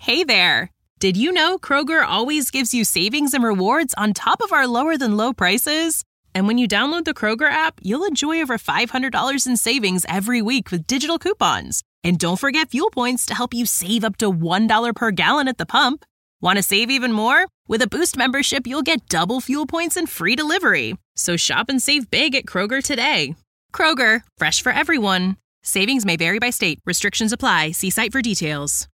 Hey there! Did you know Kroger always gives you savings and rewards on top of our lower-than-low prices? And when you download the Kroger app, you'll enjoy over $500 in savings every week with digital coupons. And don't forget fuel points to help you save up to $1 per gallon at the pump. Want to save even more? With a Boost membership, you'll get double fuel points and free delivery. So shop and save big at Kroger today. Kroger, fresh for everyone. Savings may vary by state. Restrictions apply. See site for details.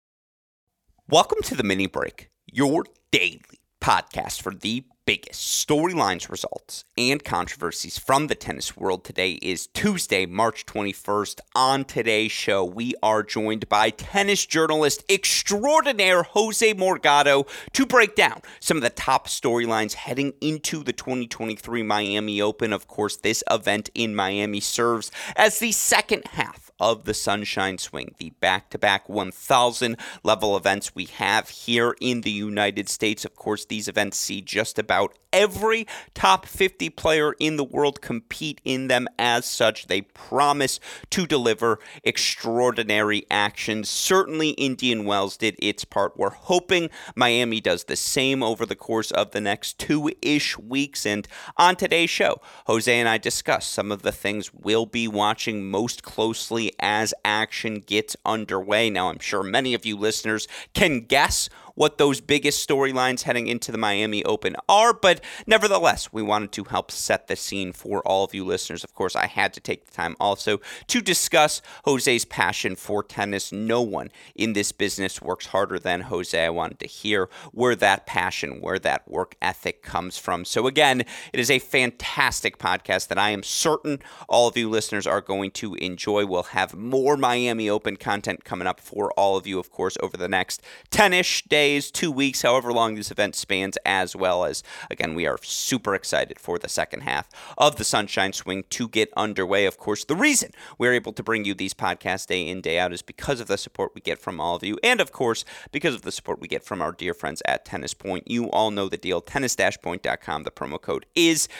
Welcome to the Mini Break, your daily podcast for the biggest storylines, results, and controversies from the tennis world. Today is Tuesday, March 21st. On today's show, we are joined by tennis journalist extraordinaire Jose Morgado to break down some of the top storylines heading into the 2023 Miami Open. Of course, this event in Miami serves as the second half of the Sunshine Swing, the back-to-back 1,000 level events we have here in the United States. Of course, these events see just about every top 50 player in the world compete in them. As such, they promise to deliver extraordinary action. Certainly, Indian Wells did its part. We're hoping Miami does the same over the course of the next 2-ish weeks. And on today's show, Jose and I discuss some of the things we'll be watching most closely as action gets underway. Now, I'm sure many of you listeners can guess what those biggest storylines heading into the Miami Open are, but nevertheless, we wanted to help set the scene for all of you listeners. Of course, I had to take the time also to discuss Jose's passion for tennis. No one in this business works harder than Jose. I wanted to hear where that passion, where that work ethic comes from. So again, it is a fantastic podcast that I am certain all of you listeners are going to enjoy. We'll have more Miami Open content coming up for all of you, of course, over the next 10-ish days, 2 weeks, however long this event spans, as well as, again, we are super excited for the second half of the Sunshine Swing to get underway. Of course, the reason we're able to bring you these podcasts day in, day out is because of the support we get from all of you, and of course, because of the support we get from our dear friends at Tennis Point. You all know the deal, tennis-point.com. The promo code is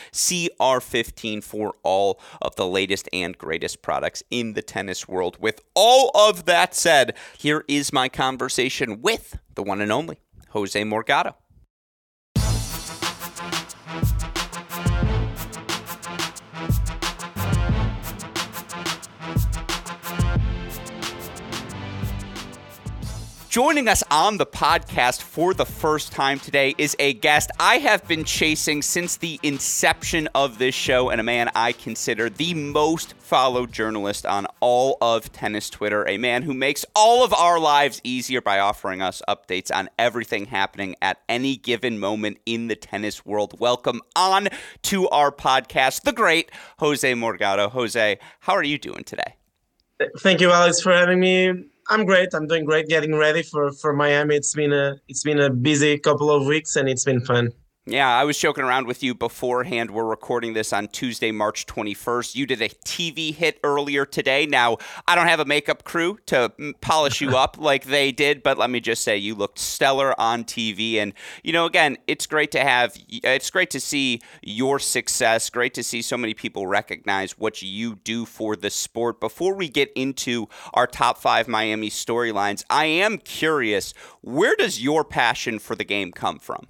CR15 for all of the latest and greatest products in the tennis world. With all of that said, here is my conversation with the one and only Jose Morgado. Joining us on the podcast for the first time today is a guest I have been chasing since the inception of this show, and a man I consider the most followed journalist on all of tennis Twitter, a man who makes all of our lives easier by offering us updates on everything happening at any given moment in the tennis world. Welcome on to our podcast, the great Jose Morgado. Jose, how are you doing today? Thank you, Alex, for having me. I'm great. I'm doing great. Getting ready for Miami. It's been a busy couple of weeks, and it's been fun. Yeah, I was joking around with you beforehand. We're recording this on Tuesday, March 21st. You did a TV hit earlier today. Now, I don't have a makeup crew to polish you up like they did, but let me just say you looked stellar on TV. And, you know, again, it's great to see your success. Great to see so many people recognize what you do for the sport. Before we get into our top 5 Miami storylines, I am curious, where does your passion for the game come from?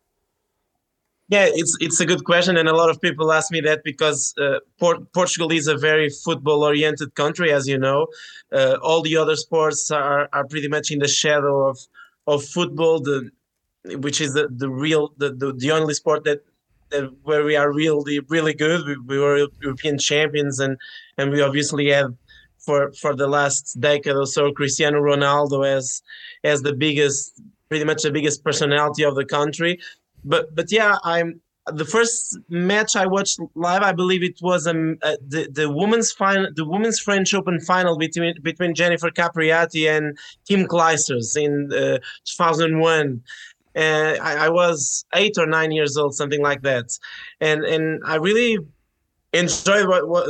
Yeah, it's a good question, and a lot of people ask me that because Portugal is a very football-oriented country, as you know. All the other sports are pretty much in the shadow of football, which is the only sport that where we are really good. We were European champions, and we obviously have for the last decade or so Cristiano Ronaldo as the biggest, pretty much the biggest personality of the country. But yeah, the first match I watched live, I believe it was the women's French Open final between Jennifer Capriati and Kim Clijsters in 2001. I was 8 or 9 years old, something like that, and I really enjoyed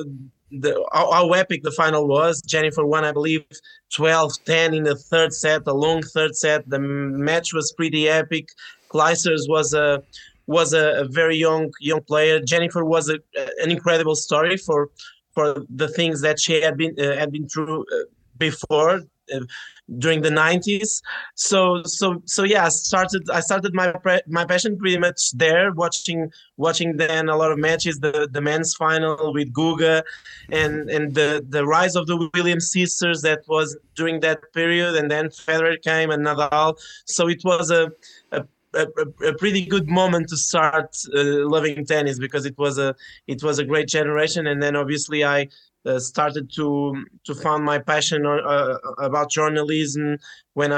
how epic the final was. Jennifer won, I believe, 12-10 in the third set, a long third set. The match was pretty epic. Clijsters was a very young player. Jennifer was an incredible story for the things that she had been through before. during the 90s. So yeah, I started my passion pretty much there, watching then a lot of matches, the men's final with Guga, and the rise of the Williams sisters that was during that period, and then Federer came and Nadal. So it was a pretty good moment to start loving tennis, because it was a great generation. And then obviously I started to find my passion about journalism when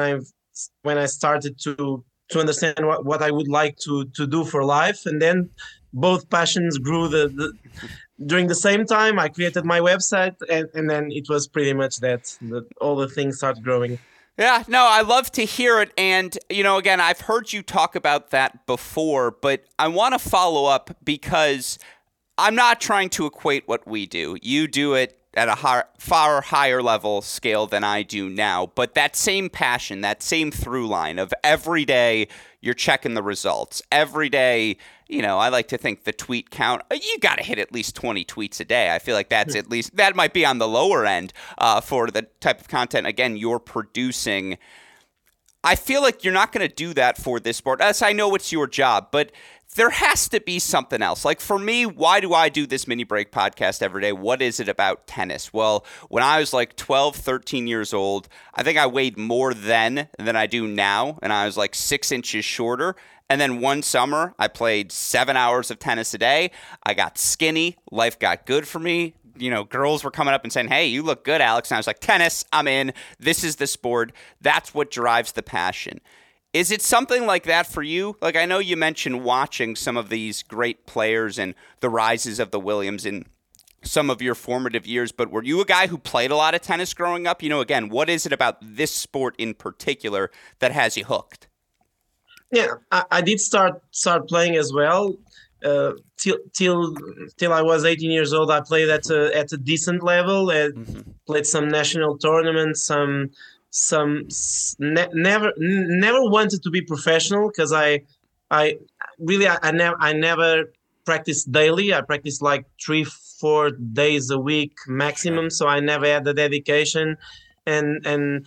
I started to understand what I would like to do for life. And then both passions grew during the same time. I created my website, and then it was pretty much that all the things started growing. Yeah, no, I love to hear it. And, again, I've heard you talk about that before, but I want to follow up because I'm not trying to equate what we do. You do it at a far higher level scale than I do now. But that same passion, that same through line of every day you're checking the results. Every day, I like to think the tweet count, you got to hit at least 20 tweets a day. I feel like that's at least, that might be on the lower end for the type of content, again, you're producing. I feel like you're not going to do that for this sport. As I know it's your job, but there has to be something else. Like for me, why do I do this Mini Break podcast every day? What is it about tennis? Well, when I was like 12, 13 years old, I think I weighed more then than I do now, and I was like 6 inches shorter. And then one summer, I played 7 hours of tennis a day. I got skinny. Life got good for me. Girls were coming up and saying, "Hey, you look good, Alex." And I was like, tennis, I'm in. This is the sport. That's what drives the passion. Is it something like that for you? Like, I know you mentioned watching some of these great players and the rises of the Williams in some of your formative years, but were you a guy who played a lot of tennis growing up? Again, what is it about this sport in particular that has you hooked? Yeah, I did start playing as well. Till I was 18 years old, I played at a decent level. Played some national tournaments, never wanted to be professional, because I never practiced daily. I practiced like 3-4 days a week maximum. Sure. So I never had the dedication, and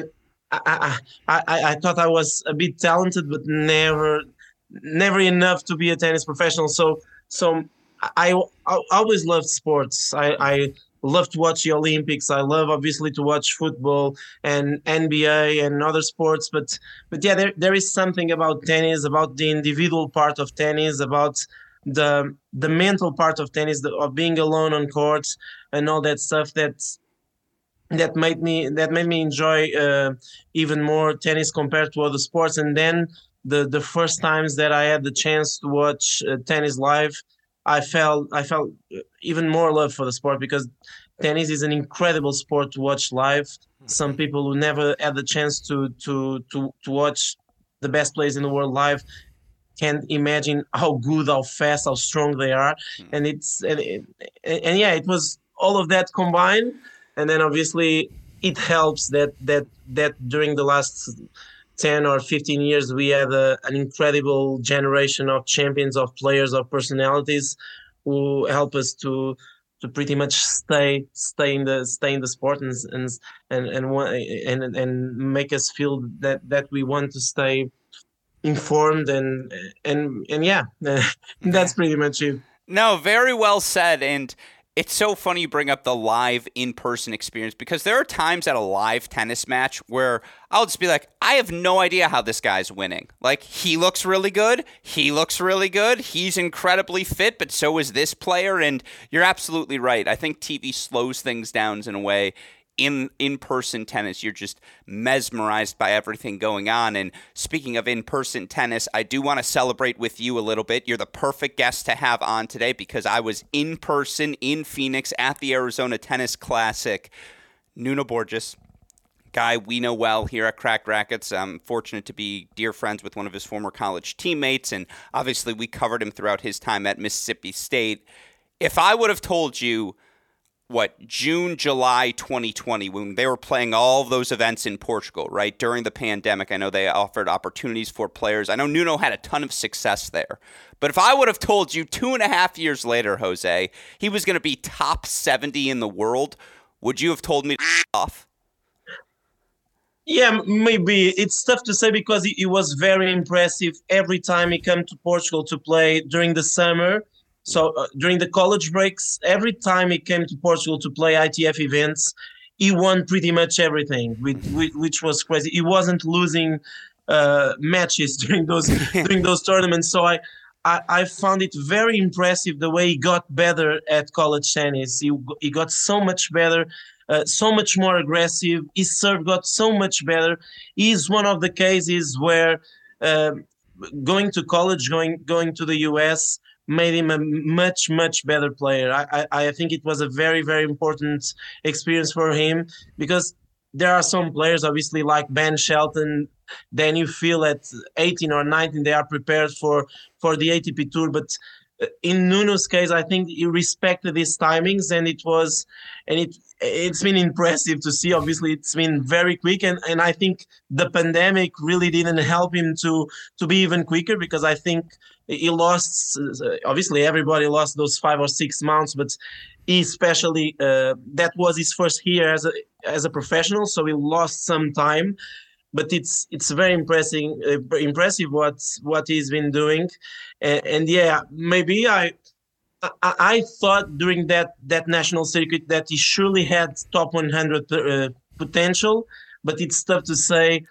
I thought I was a bit talented, but never enough to be a tennis professional. So I always loved sports. I love to watch the Olympics. I love obviously to watch football and NBA and other sports. But yeah, there is something about tennis, about the individual part of tennis, about the mental part of tennis, of being alone on court and all that stuff that made me enjoy even more tennis compared to other sports. And then the first times that I had the chance to watch tennis live, I felt even more love for the sport, because tennis is an incredible sport to watch live. Some people who never had the chance to watch the best players in the world live can't imagine how good, how fast, how strong they are. And it was all of that combined. And then obviously it helps that during the last 10 or 15 years, we had an incredible generation of champions, of players, of personalities who help us to pretty much stay in the sport and make us feel that we want to stay informed and yeah, that's pretty much it. No, very well said. And it's so funny you bring up the live in-person experience, because there are times at a live tennis match where I'll just be like, I have no idea how this guy's winning. Like, he looks really good. He looks really good. He's incredibly fit, but so is this player. And you're absolutely right. I think TV slows things down in a way. In-person tennis, you're just mesmerized by everything going on. And speaking of in-person tennis, I do want to celebrate with you a little bit. You're the perfect guest to have on today, because I was in person in Phoenix at the Arizona Tennis Classic. Nuno Borges, guy we know well here at Cracked Racquets. I'm fortunate to be dear friends with one of his former college teammates, and obviously we covered him throughout his time at Mississippi State. If I would have told you June, July 2020, when they were playing all of those events in Portugal, right, during the pandemic, I know they offered opportunities for players. I know Nuno had a ton of success there. But if I would have told you 2.5 years later, Jose, he was going to be top 70 in the world, would you have told me off? Yeah, maybe it's tough to say because he was very impressive every time he came to Portugal to play during the summer. So during the college breaks, every time he came to Portugal to play ITF events, he won pretty much everything, which was crazy. He wasn't losing matches during those tournaments. So I found it very impressive the way he got better at college tennis. He got so much better, so much more aggressive. His serve got so much better. He's one of the cases where uh, going to college, going to the US made him a much better player. I think it was a very important experience for him because there are some players, obviously, like Ben Shelton. Then you feel at 18 or 19 they are prepared for the ATP Tour, but in Nuno's case, I think he respected his timings, and it's been impressive to see. Obviously, it's been very quick, and I think the pandemic really didn't help him to be even quicker because I think he lost. Obviously, everybody lost those 5 or 6 months, but he especially that was his first year as a professional, so he lost some time. But it's very impressive what he's been doing, and yeah, maybe I thought during that national circuit that he surely had top 100 potential, but it's tough to say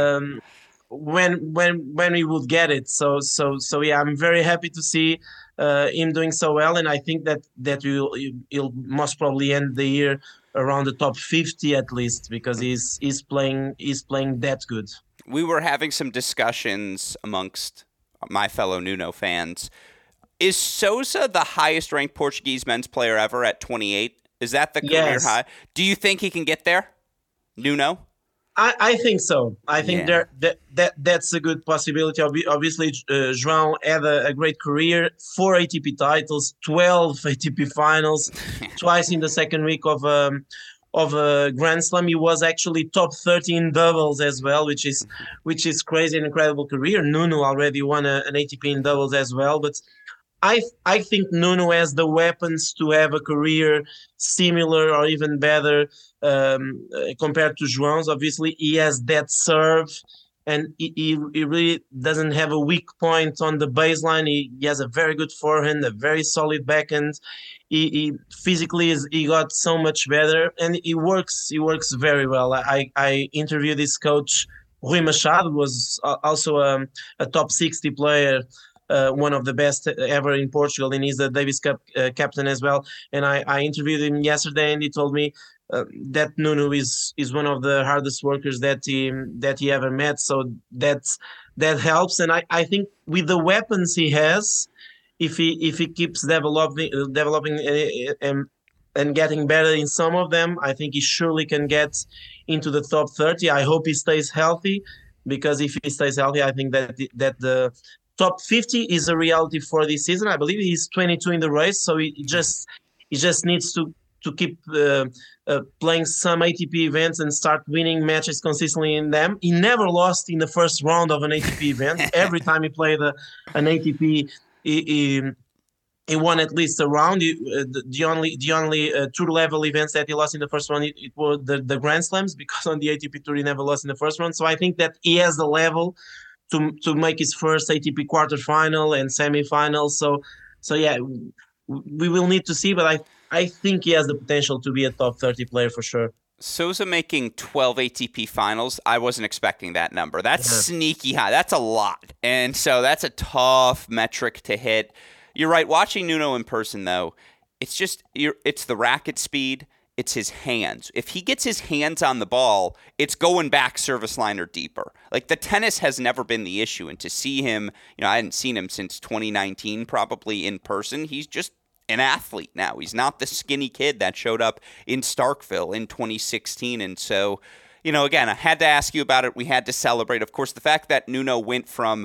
when we would get it. So yeah, I'm very happy to see him doing so well, and I think that he'll most probably end the year around the top 50 at least because he's playing that good. We were having some discussions amongst my fellow Nuno fans. Is Sousa the highest ranked Portuguese men's player ever at 28? Is that the career high? Do you think he can get there, Nuno? I think so. I think that's a good possibility. Obviously, João had a great career, 4 ATP titles, 12 ATP finals, twice in the second week of a Grand Slam. He was actually top 30 in doubles as well, which is crazy and incredible career. Nuno already won an ATP in doubles as well, but I think Nuno has the weapons to have a career similar or even better compared to João's. Obviously, he has that serve, and he really doesn't have a weak point on the baseline. He has a very good forehand, a very solid backhand. He physically he got so much better, and he works very well. I interviewed his coach, Rui Machado, was also a top 60 player. One of the best ever in Portugal, and he's the Davis Cup captain as well. And I interviewed him yesterday, and he told me that Nuno is one of the hardest workers that he ever met. So that helps, and I think with the weapons he has, if he keeps developing and getting better in some of them, I think he surely can get into the top 30. I hope he stays healthy, because if he stays healthy, I think that the top 50 is a reality for this season. I believe he's 22 in the race, so he just needs to keep playing some ATP events and start winning matches consistently in them. He never lost in the first round of an ATP event. Every time he played an ATP, he won at least a round. The only tour level events that he lost in the first round, it was the Grand Slams, because on the ATP Tour he never lost in the first round. So I think that he has the level to make his first ATP quarterfinal and semifinal. So yeah, we will need to see, but I think he has the potential to be a top 30 player for sure. Sousa making 12 ATP finals, I wasn't expecting that number. That's sneaky high. That's a lot. And so that's a tough metric to hit. You're right. Watching Nuno in person, though, it's the racket speed. It's his hands. If he gets his hands on the ball, it's going back service line or deeper. Like, the tennis has never been the issue. And to see him, I hadn't seen him since 2019 probably in person. He's just an athlete now. He's not the skinny kid that showed up in Starkville in 2016. And so, again, I had to ask you about it. We had to celebrate. Of course, the fact that Nuno went from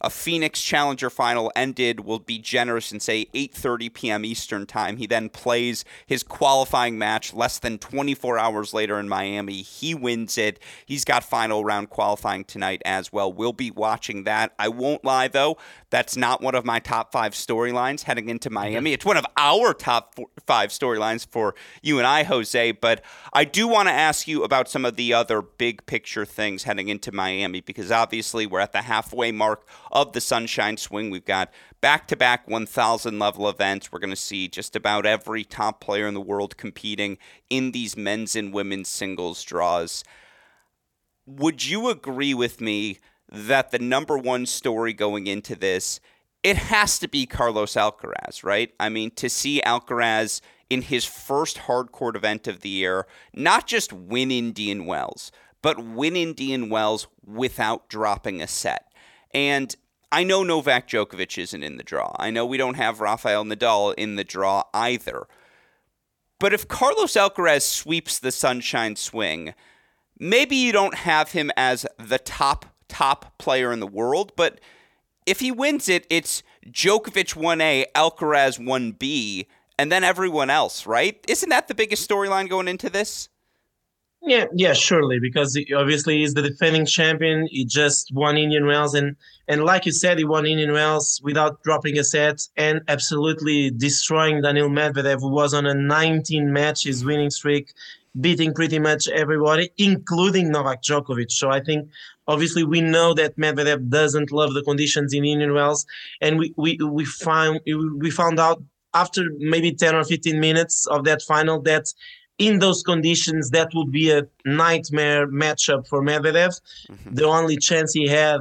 a Phoenix Challenger final ended, we'll be generous and say 8:30 p.m. Eastern time. He then plays his qualifying match less than 24 hours later in Miami. He wins it. He's got final round qualifying tonight as well. We'll be watching that. I won't lie, though. That's not one of my top 5 storylines heading into Miami. It's one of our top 5 storylines for you and I, Jose. But I do want to ask you about some of the other big picture things heading into Miami, because obviously we're at the halfway mark of the Sunshine Swing. We've got back-to-back 1,000 level events. We're going to see just about every top player in the world competing in these men's and women's singles draws. Would you agree with me that the number one story going into this, it has to be Carlos Alcaraz, right? I mean, to see Alcaraz in his first hardcourt event of the year, not just win Indian Wells, but win Indian Wells without dropping a set. And I know Novak Djokovic isn't in the draw. I know we don't have Rafael Nadal in the draw either. But if Carlos Alcaraz sweeps the Sunshine Swing, maybe you don't have him as the top player in the world, but if he wins it, it's Djokovic 1A, Alcaraz 1B, and then everyone else, right? Isn't that the biggest storyline going into this? Yeah, surely, because obviously he's the defending champion. He just won Indian Wells, and like you said, he won Indian Wells without dropping a set and absolutely destroying Daniil Medvedev, who was on a 19 matches winning streak, beating pretty much everybody, including Novak Djokovic. So I think, obviously, we know that Medvedev doesn't love the conditions in Indian Wells, and we found out after maybe 10 or 15 minutes of that final that in those conditions that would be a nightmare matchup for Medvedev. Mm-hmm. The only chance he had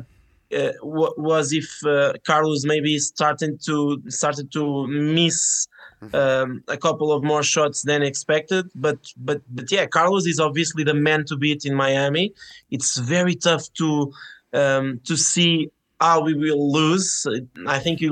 was if Carlos maybe started to miss a couple of more shots than expected, but yeah, Carlos is obviously the man to beat in Miami. It's very tough to see how we will lose. I think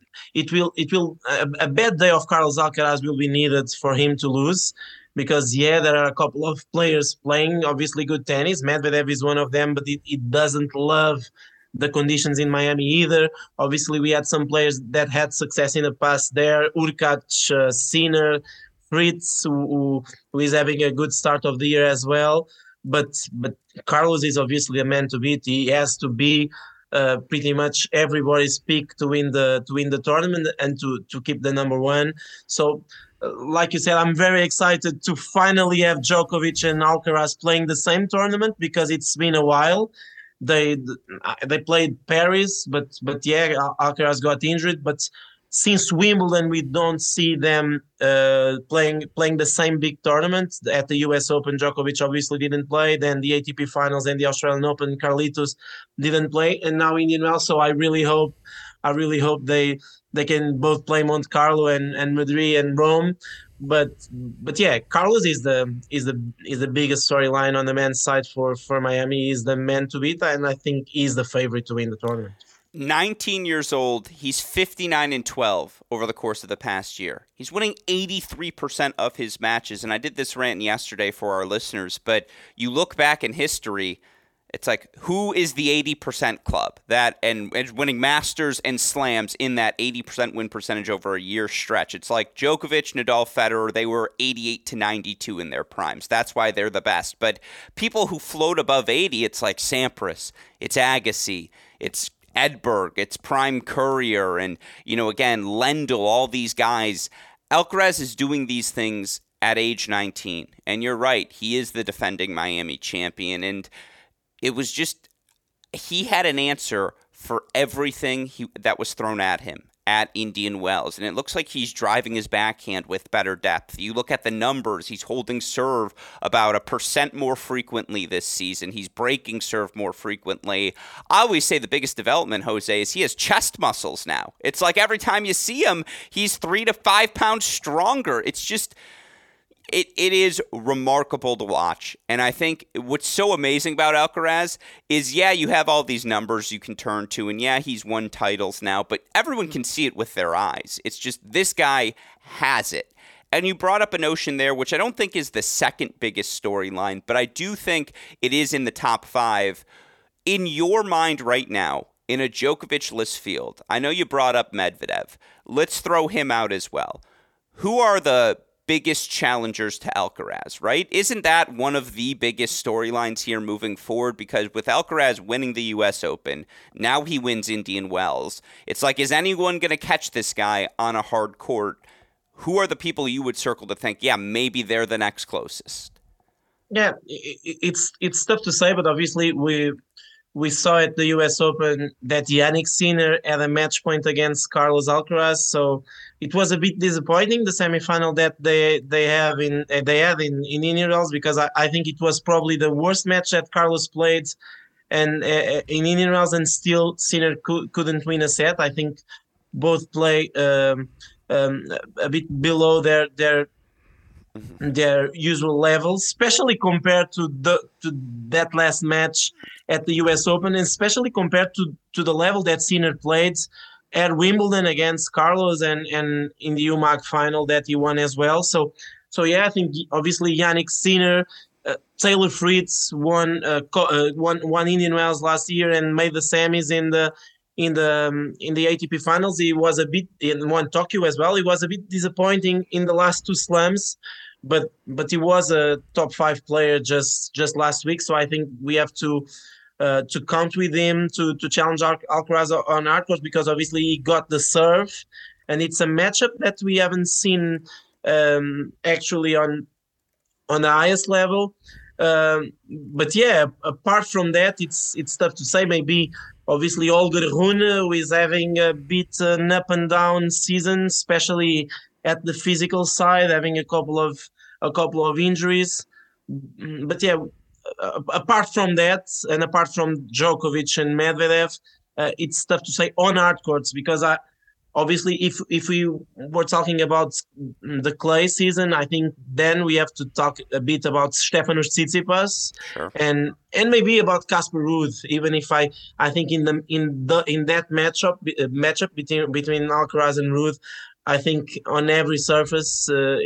a bad day of Carlos Alcaraz will be needed for him to lose, because there are a couple of players playing obviously good tennis. Medvedev is one of them, but it doesn't love the conditions in Miami either. Obviously, we had some players that had success in the past there. Urkac, Sinner, Fritz, who is having a good start of the year as well. But Carlos is obviously a man to beat. He has to be pretty much everybody's pick to win the tournament and to keep the number one. So, like you said, I'm very excited to finally have Djokovic and Alcaraz playing the same tournament, because it's been a while. They played Paris, but Alcaraz got injured. But since Wimbledon, we don't see them playing the same big tournament. At the US Open, Djokovic obviously didn't play. Then the ATP Finals and the Australian Open, Carlitos didn't play, and now Indian Wells. So I really hope they can both play Monte Carlo and Madrid and Rome. But yeah, Carlos is the biggest storyline on the men's side for Miami. He's the man to beat, and I think he's the favorite to win the tournament. 19 years old, he's 59-12 over the course of the past year. He's winning 83% of his matches, and I did this rant yesterday for our listeners, but you look back in history, it's like, who is the 80% club? That and winning Masters and Slams in that 80% win percentage over a year stretch. It's like Djokovic, Nadal, Federer, they were 88-92 in their primes. That's why they're the best. But people who float above 80, it's like Sampras, it's Agassi, it's Edberg, it's Prime Courier, and, again, Lendl, all these guys. Alcaraz is doing these things at age 19. And you're right, he is the defending Miami champion. And it was just, he had an answer for everything that was thrown at him at Indian Wells. And it looks like he's driving his backhand with better depth. You look at the numbers, he's holding serve about 1% more frequently this season. He's breaking serve more frequently. I always say the biggest development, Jose, is he has chest muscles now. It's like every time you see him, he's 3 to 5 pounds stronger. It's just... It is remarkable to watch. And I think what's so amazing about Alcaraz is, you have all these numbers you can turn to, and he's won titles now, but everyone can see it with their eyes. It's just this guy has it. And you brought up a notion there, which I don't think is the second biggest storyline, but I do think it is in the top 5. In your mind right now, in a Djokovic-less field, I know you brought up Medvedev. Let's throw him out as well. Who are the biggest challengers to Alcaraz, right? Isn't that one of the biggest storylines here moving forward? Because with Alcaraz winning the U.S. Open, now he wins Indian Wells. It's like, is anyone going to catch this guy on a hard court? Who are the people you would circle to think, yeah, maybe they're the next closest? Yeah, it's tough to say, but obviously we saw at the U.S. Open that Jannik Sinner had a match point against Carlos Alcaraz, so it was a bit disappointing, the semifinal that they had in Indian Wells, because I think it was probably the worst match that Carlos played, and in Indian Wells, and still Sinner couldn't win a set. I think both play a bit below their usual levels, especially compared to that last match at the U.S. Open, and especially compared to the level that Sinner played at Wimbledon against Carlos and in the UMAG final that he won as well. So yeah, I think obviously Jannik Sinner, Taylor Fritz won Indian Wells last year and made the semis in the ATP finals. He was a bit in won Tokyo as well. He was a bit disappointing in the last two slams, but he was a top 5 player just last week. So I think we have to count with him to challenge Alcaraz on hard court, because obviously he got the serve, and it's a matchup that we haven't seen actually on the highest level. But yeah, apart from that, it's tough to say. Maybe obviously Holger Rune, who is having a bit an up and down season, especially at the physical side, having a couple of injuries. But yeah, apart from that, and apart from Djokovic and Medvedev, it's tough to say on hard courts, because obviously if we were talking about the clay season, I think then we have to talk a bit about Stefanos Tsitsipas, Sure. and maybe about Casper Ruud, even if I think in that matchup between Alcaraz and Ruud, I think on every surface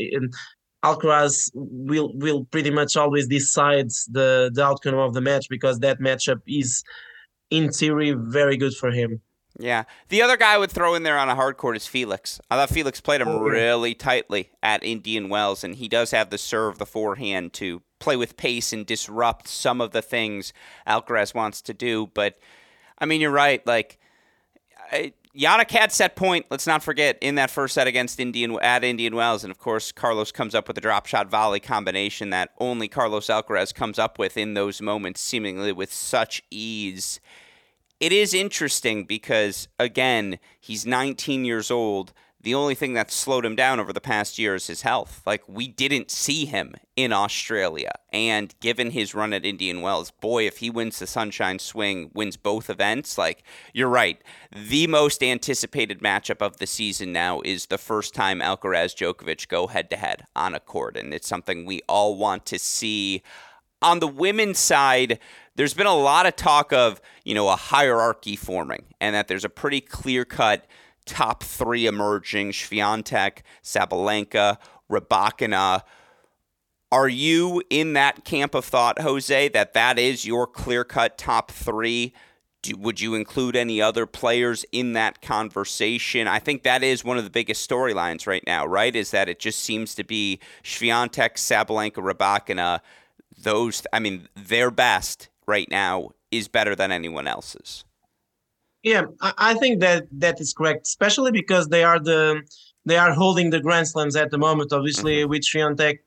Alcaraz will pretty much always decide the outcome of the match, because that matchup is in theory very good for him. Yeah. The other guy I would throw in there on a hard court is Felix. I thought Felix played him really tightly at Indian Wells, and he does have the serve, the forehand to play with pace and disrupt some of the things Alcaraz wants to do. But, I mean, you're right. Like, Jannik had set point, let's not forget, in that first set against Indian Wells. And, of course, Carlos comes up with a drop shot volley combination that only Carlos Alcaraz comes up with in those moments, seemingly with such ease. It is interesting because, again, he's 19 years old. The only thing that's slowed him down over the past year is his health. Like, we didn't see him in Australia. And given his run at Indian Wells, boy, if he wins the Sunshine Swing, wins both events, like, you're right. The most anticipated matchup of the season now is the first time Alcaraz-Djokovic go head-to-head on a court. And it's something we all want to see. On the women's side, there's been a lot of talk of, a hierarchy forming, and that there's a pretty clear-cut top 3 emerging: Swiatek, Sabalenka, Rybakina. Are you in that camp of thought, Jose, that is your clear-cut top 3? Would you include any other players in that conversation? I think that is one of the biggest storylines right now, right? Is that it just seems to be Swiatek, Sabalenka, Rybakina. Their best right now is better than anyone else's. Yeah, I think that is correct, especially because they are holding the Grand Slams at the moment. Obviously, with Swiatek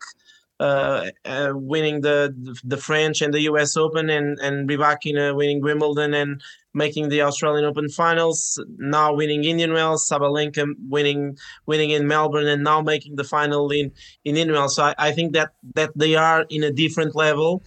winning the French and the U.S. Open, and Rybakina winning Wimbledon and making the Australian Open finals, now winning Indian Wells, Sabalenka winning in Melbourne, and now making the final in Indian Wells. So I think that they are in a different level.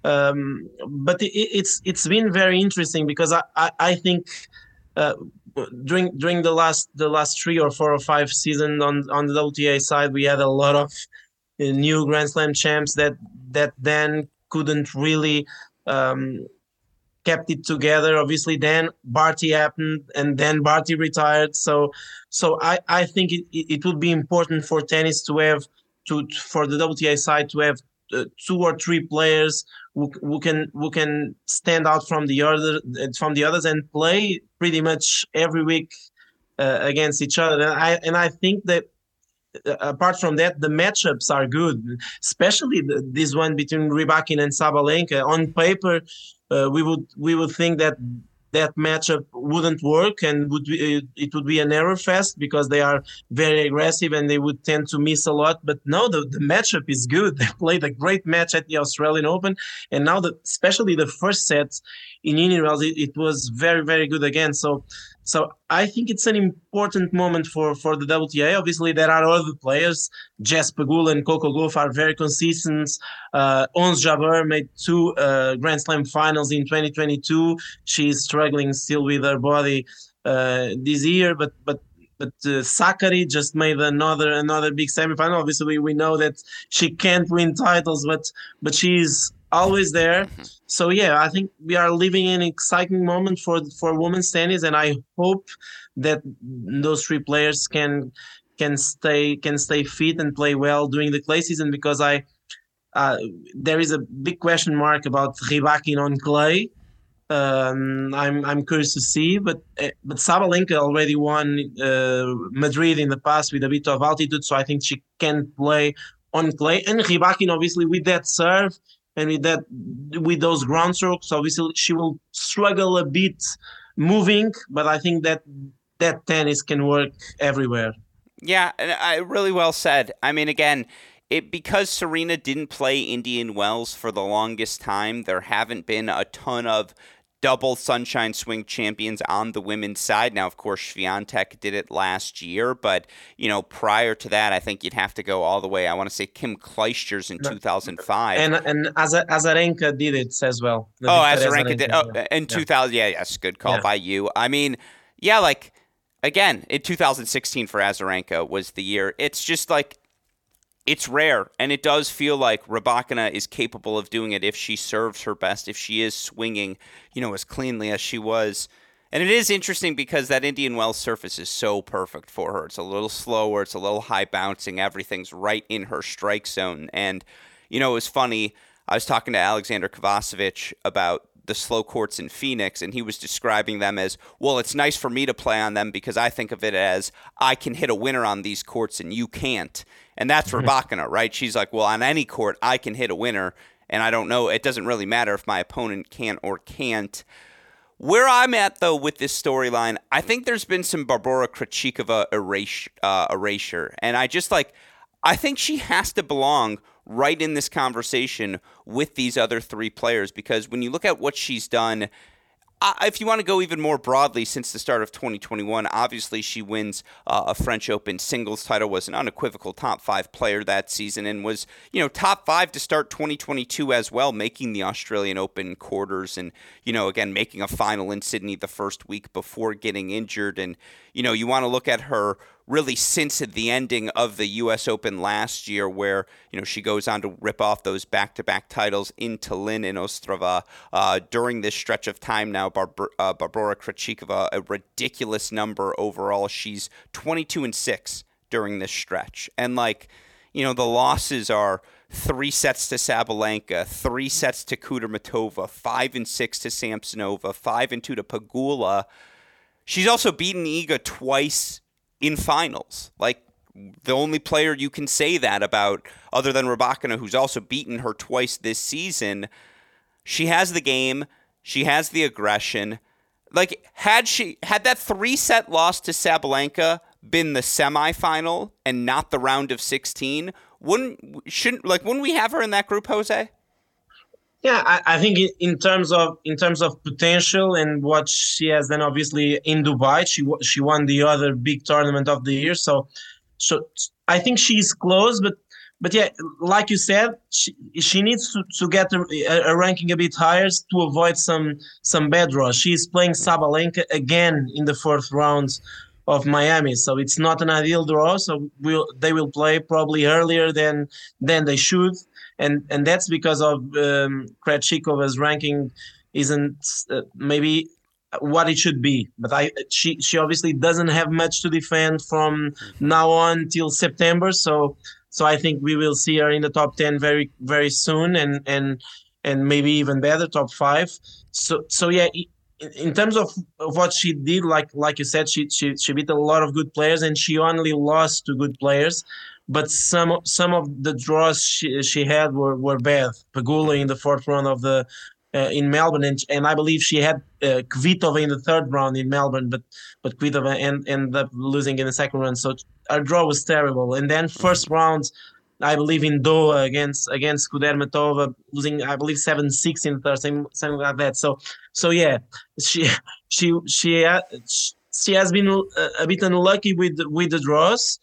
But it's been very interesting, because I think during the last 3 or 4 or 5 seasons on the WTA side, we had a lot of new Grand Slam champs that then couldn't really kept it together. Obviously, then Barty happened, and then Barty retired. So I think it would be important for tennis to have for the WTA side to have two or three players who can stand out from the others and play pretty much every week against each other. And I think that apart from that, the matchups are good, especially this one between Rybakina and Sabalenka. On paper, we would think that matchup wouldn't work and it would be an error fest because they are very aggressive and they would tend to miss a lot. But no, the matchup is good. They played a great match at the Australian Open, and now especially the first set in Indian Wells, it was very, very good again. So I think it's an important moment for the WTA. Obviously, there are other players. Jess Pegula and Coco Gauff are very consistent. Ons Jabeur made 2 Grand Slam finals in 2022. She's struggling still with her body this year, but Sakkari just made another big semifinal. Obviously, we know that she can't win titles, but she's always there. So yeah, I think we are living in an exciting moment for women's tennis, and I hope that those 3 players can stay fit and play well during the clay season, because there is a big question mark about Rybakina on clay. I'm curious to see, but Sabalenka already won Madrid in the past with a bit of altitude, so I think she can play on clay. And Rybakina, obviously, with that serve and with those ground strokes, obviously she will struggle a bit moving, but I think that tennis can work everywhere. Yeah, really well said. I mean, again, because Serena didn't play Indian Wells for the longest time, there haven't been a ton of double Sunshine Swing champions on the women's side. Now, of course, Swiatek did it last year, but, prior to that, I think you'd have to go all the way. I want to say Kim Clijsters in 2005. And Azarenka did it as well. Azarenka did. In 2000, yes, good call by you. I mean, again, in 2016 for Azarenka was the year. It's just it's rare, and it does feel like Rybakina is capable of doing it if she serves her best, if she is swinging, as cleanly as she was. And it is interesting because that Indian Wells surface is so perfect for her. It's a little slower, it's a little high bouncing, everything's right in her strike zone. And, it was funny, I was talking to Alexander Kovacevic about the slow courts in Phoenix, and he was describing them as, well, it's nice for me to play on them because I think of it as I can hit a winner on these courts and you can't. And that's Rybakina, right? She's like, well, on any court, I can hit a winner, and I don't know. It doesn't really matter if my opponent can or can't. Where I'm at, though, with this storyline, I think there's been some Barbora Krejcikova erasure. And I think she has to belong right in this conversation with these other 3 players, because when you look at what she's done, if you want to go even more broadly, since the start of 2021, obviously she wins a French Open singles title, was an unequivocal top 5 player that season, and was, top 5 to start 2022 as well, making the Australian Open quarters and, again, making a final in Sydney the first week before getting injured. And, you want to look at her really since the ending of the U.S. Open last year, where, she goes on to rip off those back-to-back titles in Tallinn and Ostrava. During this stretch of time now, Barbora Krejcikova, a ridiculous number overall. She's 22-6 during this stretch. And, the losses are 3 sets to Sabalenka, 3 sets to Kudermetova, 5-6 to Samsonova, 5-2 to Pegula. She's also beaten Iga twice in finals. The only player you can say that about, other than Rybakina, who's also beaten her twice this season. She has the game. She has the aggression. Had that 3-set loss to Sabalenka been the semifinal and not the round of 16, wouldn't we have her in that group, Jose? Yeah, I think in terms of potential and what she has done, obviously in Dubai, she won the other big tournament of the year. So I think she's close, but yeah, like you said, she needs to get a ranking a bit higher to avoid some bad draws. She's playing Sabalenka again in the 4th round of Miami, so it's not an ideal draw. So they will play probably earlier than they should. And that's because of Krejcikova's ranking isn't maybe what it should be. But she obviously doesn't have much to defend from now on till September. So So I think we will see her in the top 10 very, very soon, and maybe even better, top 5. So yeah, in terms of what she did, like you said, she beat a lot of good players, and she only lost to good players. But some of the draws she had were bad. Pegula in the fourth round of the in Melbourne, and I believe she had Kvitova in the third round in Melbourne, but Kvitova ended up losing in the second round. So our draw was terrible. And then first round, I believe in Doha against Kudermetova, losing I believe 7-6 in the third, something like that. So yeah, she has been a bit unlucky with the draws.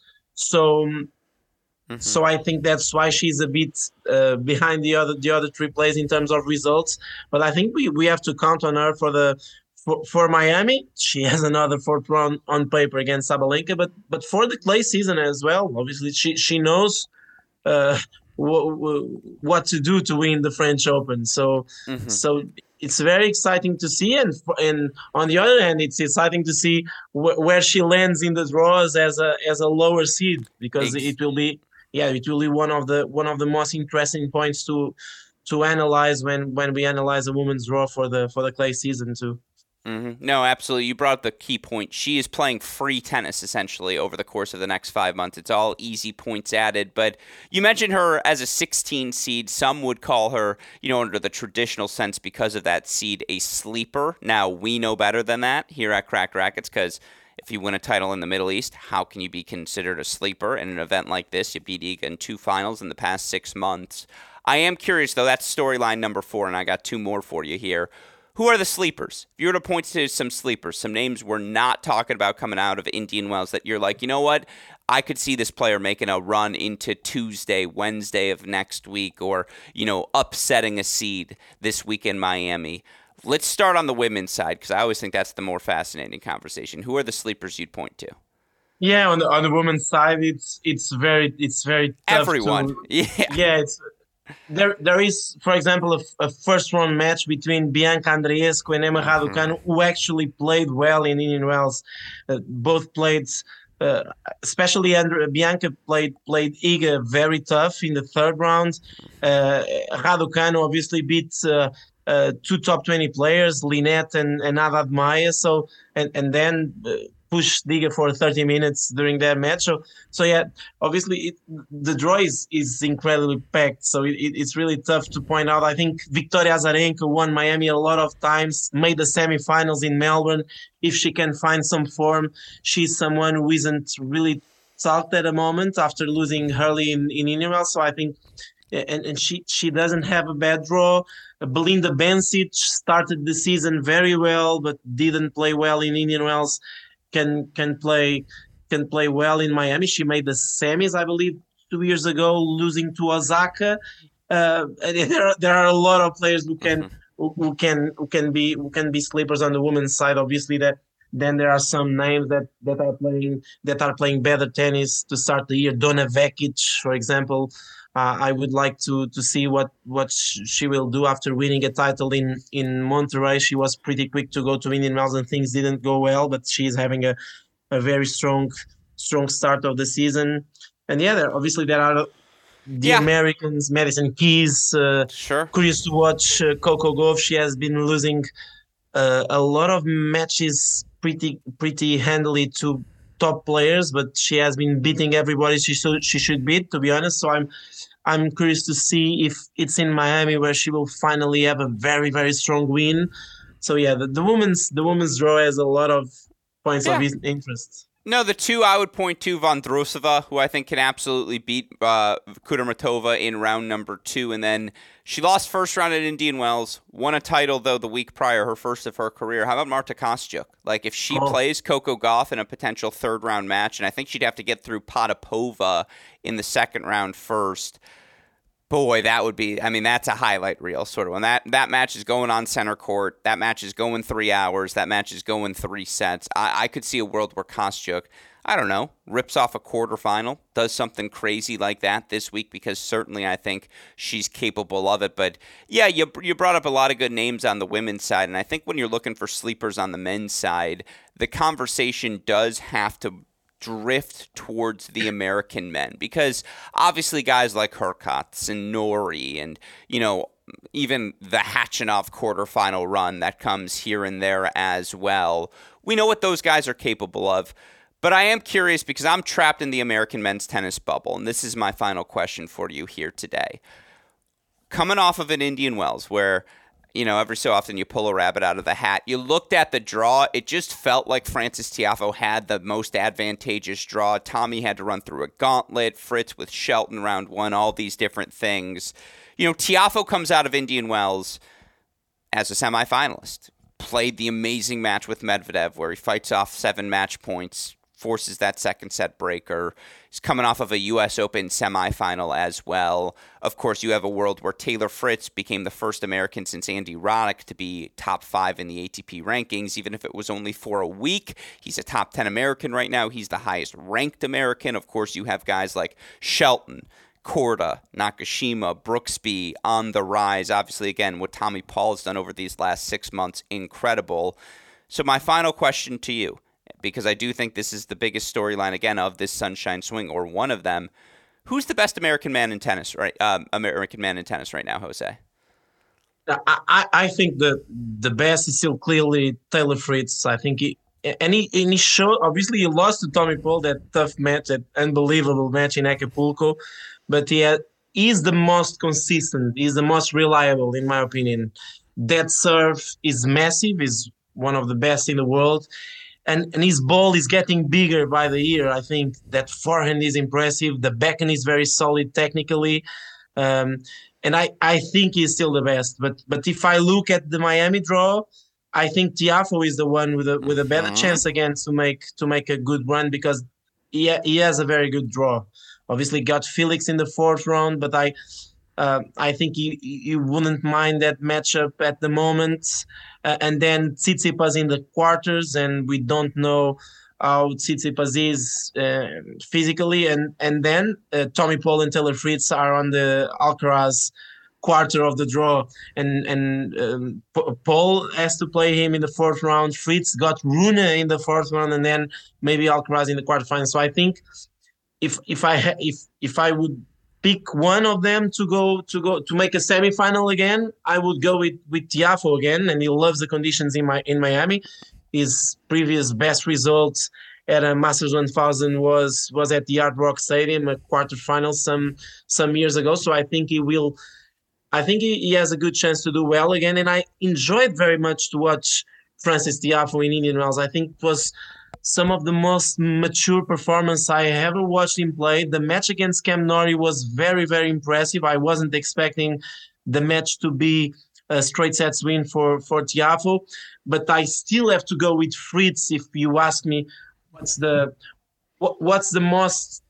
So I think that's why she's a bit behind the other 3 players in terms of results. But I think we have to count on her for Miami. She has another fourth round on paper against Sabalenka, but for the clay season as well. Obviously, she knows what to do to win the French Open. So it's very exciting to see, and on the other hand, it's exciting to see where she lands in the draws as a lower seed, because it will be one of the most interesting points to analyze when we analyze a women's draw for the clay season too. Mm-hmm. No, absolutely. You brought up the key point. She is playing free tennis essentially over the course of the next 5 months. It's all easy points added. But you mentioned her as a 16 seed. Some would call her, under the traditional sense because of that seed, a sleeper. Now, we know better than that here at Cracked Racquets, because if you win a title in the Middle East, how can you be considered a sleeper in an event like this? You beat Iga in 2 finals in the past 6 months. I am curious, though. That's storyline number 4, and I got 2 more for you here. Who are the sleepers? If you were to point to some sleepers, some names we're not talking about coming out of Indian Wells that you're like, you know what? I could see this player making a run into Tuesday, Wednesday of next week, or, upsetting a seed this week in Miami. Let's start on the women's side, because I always think that's the more fascinating conversation. Who are the sleepers you'd point to? Yeah, on the women's side, it's very tough. Everyone. Yeah, there is, for example, a first round match between Bianca Andreescu and Emma Raducanu, who actually played well in Indian Wells. Both played, especially Bianca played Iga very tough in the third round. Raducanu obviously beat 2 top 20 players, Linette and Haddad Maia. So and then pushed Iga for 30 minutes during that match. So yeah, obviously the draw is incredibly packed. So it's really tough to point out. I think Victoria Azarenka won Miami a lot of times, made the semifinals in Melbourne. If she can find some form, she's someone who isn't really talked at the moment after losing early in Indian Wells. So I think, and she doesn't have a bad draw. Belinda Bencic started the season very well, but didn't play well in Indian Wells. Can play well in Miami. She made the semis, I believe, 2 years ago, losing to Osaka. And there are a lot of players who can be sleepers on the women's side. Obviously, then there are some names that are playing better tennis to start the year. Donna Vekic, for example. I would like to see what she will do after winning a title in Monterrey. She was pretty quick to go to Indian Wells and things didn't go well, but she's having a very strong start of the season. And yeah, there are the Americans, Madison Keys. Sure. Curious to watch Coco Gauff. She has been losing a lot of matches pretty handily to top players, but she has been beating everybody she should beat, to be honest. So I'm curious to see if it's in Miami where she will finally have a very, very strong win. So yeah, the women's draw has a lot of points of interest. No, the 2 I would point to, Vondrousova, who I think can absolutely beat Kudermetova in round number 2. And then she lost first round at Indian Wells, won a title, though, the week prior, her first of her career. How about Marta Kostyuk? Like, if she plays Coco Gauff in a potential third-round match, and I think she'd have to get through Potapova in the second round first, boy, that would be, that's a highlight reel sort of. When that match is going on center court, that match is going 3 hours, that match is going 3 sets. I could see a world where Kostyuk, I don't know, rips off a quarterfinal, does something crazy like that this week, because certainly I think she's capable of it. But yeah, you brought up a lot of good names on the women's side, and I think when you're looking for sleepers on the men's side, the conversation does have to drift towards the American men? Because obviously guys like Hurkacz and Norrie and, even the Khachanov quarterfinal run that comes here and there as well. We know what those guys are capable of. But I am curious because I'm trapped in the American men's tennis bubble, and this is my final question for you here today. Coming off of an Indian Wells where, every so often you pull a rabbit out of the hat, you looked at the draw, it just felt like Frances Tiafoe had the most advantageous draw. Tommy had to run through a gauntlet, Fritz with Shelton round one, all these different things. Tiafoe comes out of Indian Wells as a semifinalist, played the amazing match with Medvedev where he fights off 7 match points, forces that second set breaker. He's coming off of a U.S. Open semifinal as well. Of course, you have a world where Taylor Fritz became the first American since Andy Roddick to be top 5 in the ATP rankings, even if it was only for a week. He's a top 10 American right now. He's the highest ranked American. Of course, you have guys like Shelton, Korda, Nakashima, Brooksby on the rise. Obviously, again, what Tommy Paul has done over these last 6 months, incredible. So my final question to you, because I do think this is the biggest storyline, again, of this Sunshine Swing, or one of them. Who's the best American man in tennis right now, Jose? I think the best is still clearly Taylor Fritz. I think he showed, obviously he lost to Tommy Paul, that tough match, that unbelievable match in Acapulco, but he's the most consistent, he's the most reliable, in my opinion. That serve is massive, is one of the best in the world. And his ball is getting bigger by the year. I think that forehand is impressive. The backhand is very solid technically. And I think he's still the best. But if I look at the Miami draw, I think Tiafoe is the one with a better chance again to make a good run, because he has a very good draw. Obviously got Felix in the 4th round, but I think he wouldn't mind that matchup at the moment. And then Tsitsipas in the quarters, and we don't know how Tsitsipas is physically. And then Tommy Paul and Taylor Fritz are on the Alcaraz quarter of the draw. And Paul has to play him in the 4th round. Fritz got Rune in the 4th round, and then maybe Alcaraz in the quarterfinals. So I think if I would pick one of them to make a semifinal again, I would go with Tiafoe again, and he loves the conditions in Miami. His previous best results at a Masters 1000 was at the Hard Rock Stadium, a quarterfinal some years ago. So I think he has a good chance to do well again, and I enjoyed very much to watch Frances Tiafoe in Indian Wells. I think it was some of the most mature performance I ever watched him play. The match against Cam Norrie was very, very impressive. I wasn't expecting the match to be a straight sets win for Tiafoe, but I still have to go with Fritz. If you ask me, what's the most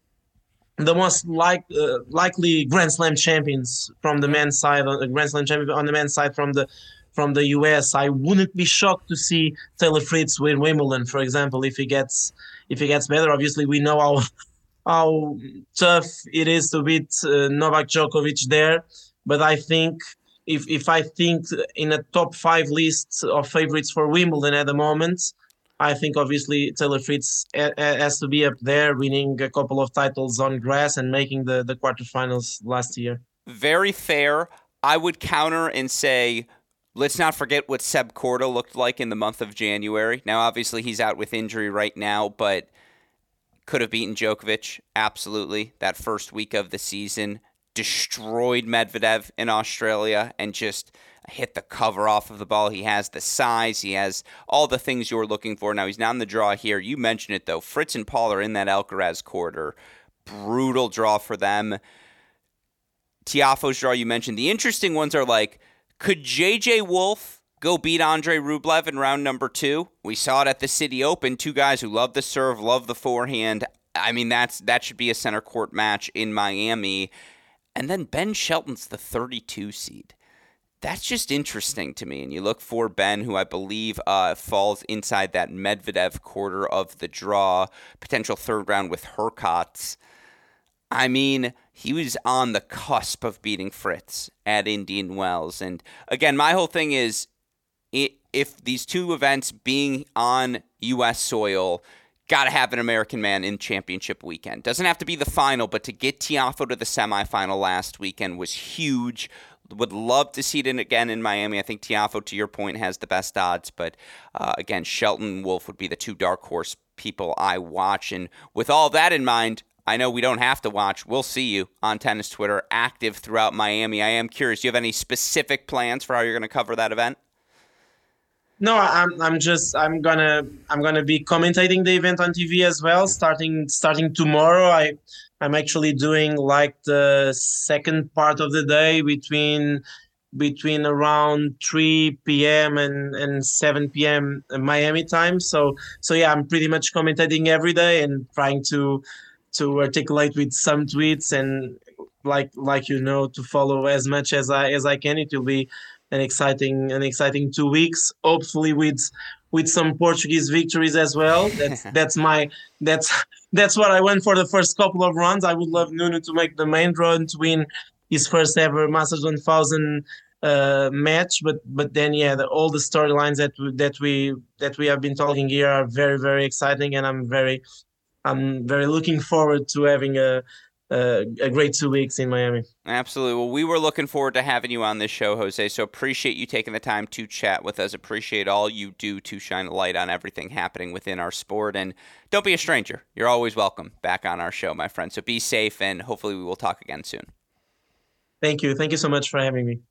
likely Grand Slam champions from the men's side, Grand Slam champion on the men's side from the US, I wouldn't be shocked to see Taylor Fritz win Wimbledon, for example, if he gets better. Obviously, we know how tough it is to beat Novak Djokovic there, but I think if I think in a top 5 list of favorites for Wimbledon at the moment, I think obviously Taylor Fritz has to be up there, winning a couple of titles on grass and making the quarterfinals last year. Very fair. I would counter and say, let's not forget what Seb Korda looked like in the month of January. Now, obviously, he's out with injury right now, but could have beaten Djokovic, absolutely. That first week of the season, destroyed Medvedev in Australia and just hit the cover off of the ball. He has the size. He has all the things you're looking for. Now, he's not in the draw here. You mentioned it, though. Fritz and Paul are in that Alcaraz quarter. Brutal draw for them. Tiafoe's draw you mentioned. The interesting ones are like, could J.J. Wolf go beat Andre Rublev in round number 2? We saw it at the City Open. 2 guys who love the serve, love the forehand. I mean, that should be a center court match in Miami. And then Ben Shelton's the 32 seed. That's just interesting to me. And you look for Ben, who I believe falls inside that Medvedev quarter of the draw, potential 3rd round with Hurkacz. I mean, he was on the cusp of beating Fritz at Indian Wells. And again, my whole thing is, if these 2 events being on U.S. soil got to have an American man in championship weekend. Doesn't have to be the final, but to get Tiafoe to the semifinal last weekend was huge. Would love to see it again in Miami. I think Tiafoe, to your point, has the best odds. But again, Shelton, Wolf would be the two dark horse people I watch. And with all that in mind, I know we don't have to watch. We'll see you on tennis Twitter, active throughout Miami. I am curious, do you have any specific plans for how you're going to cover that event? No, I'm gonna be commentating the event on TV as well. Starting tomorrow, I'm actually doing like the second part of the day between around 3 p.m. and 7 p.m. Miami time. So yeah, I'm pretty much commentating every day and trying to articulate with some tweets and like to follow as much as I can. It will be an exciting 2 weeks, hopefully with some Portuguese victories as well. That's what I went for the first couple of rounds. I would love Nuno to make the main draw and to win his first ever Masters 1000 match. But then all the storylines that we have been talking here are very, very exciting, and I'm very looking forward to having a great 2 weeks in Miami. Absolutely. Well, we were looking forward to having you on this show, Jose, so appreciate you taking the time to chat with us. Appreciate all you do to shine a light on everything happening within our sport. And don't be a stranger. You're always welcome back on our show, my friend. So be safe, and hopefully we will talk again soon. Thank you. Thank you so much for having me.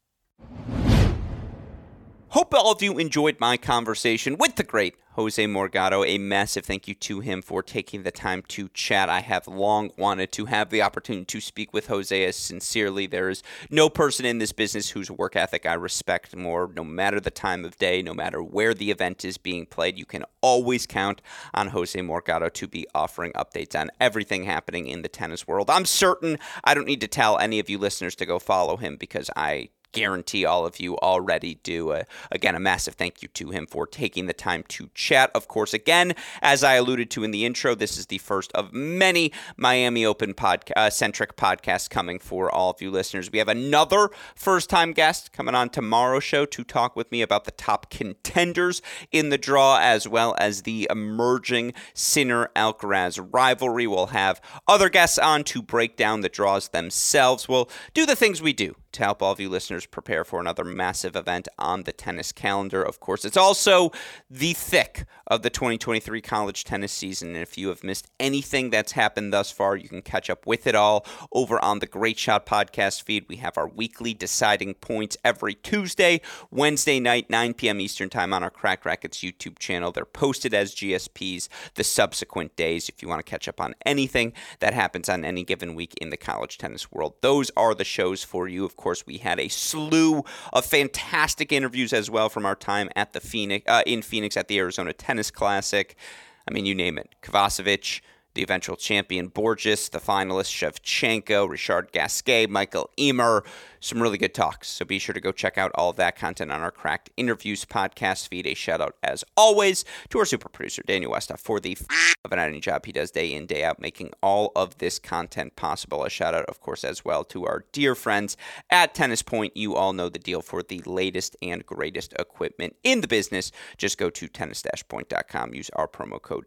Hope all of you enjoyed my conversation with the great Jose Morgado. A massive thank you to him for taking the time to chat. I have long wanted to have the opportunity to speak with Jose as sincerely. There is no person in this business whose work ethic I respect more. No matter the time of day, no matter where the event is being played, you can always count on Jose Morgado to be offering updates on everything happening in the tennis world. I'm certain I don't need to tell any of you listeners to go follow him because I guarantee all of you already do. Again, a massive thank you to him for taking the time to chat. Of course, again, as I alluded to in the intro, this is the first of many Miami Open centric podcasts coming for all of you listeners. We have another first-time guest coming on tomorrow's show to talk with me about the top contenders in the draw, as well as the emerging Sinner-Alcaraz rivalry. We'll have other guests on to break down the draws themselves. We'll do the things we do to help all of you listeners prepare for another massive event on the tennis calendar. Of course, it's also the thick of the 2023 college tennis season, and if you have missed anything that's happened thus far, you can catch up with it all over on the Great Shot podcast feed. We have our weekly deciding points every Tuesday, Wednesday night, 9 p.m. Eastern time on our Cracked Racquets YouTube channel. They're posted as GSPs the subsequent days if you want to catch up on anything that happens on any given week in the college tennis world. Those are the shows for you. Of course, we had a slew of fantastic interviews as well from our time at the in Phoenix at the Arizona Tennis Classic. I mean, you name it. Kovacevic, the eventual champion Borges, the finalist Shevchenko, Richard Gasquet, Michael Emer. Some really good talks. So be sure to go check out all of that content on our Cracked Interviews podcast feed. A shout out, as always, to our super producer, Daniel Westhoff, for the of an editing job he does day in, day out, making all of this content possible. A shout out, of course, as well to our dear friends at Tennis Point. You all know the deal for the latest and greatest equipment in the business. Just go to tennis-point.com. Use our promo code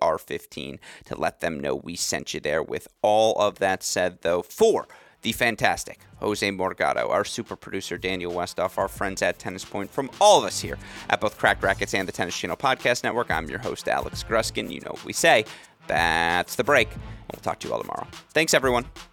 CR15 to let them know we sent you there. With all of that said, though, for the fantastic Jose Morgado, our super producer Daniel Westhoff, our friends at Tennis Point, from all of us here at both Cracked Racquets and the Tennis Channel Podcast Network, I'm your host, Alex Gruskin. You know what we say. That's the break. We'll talk to you all tomorrow. Thanks, everyone.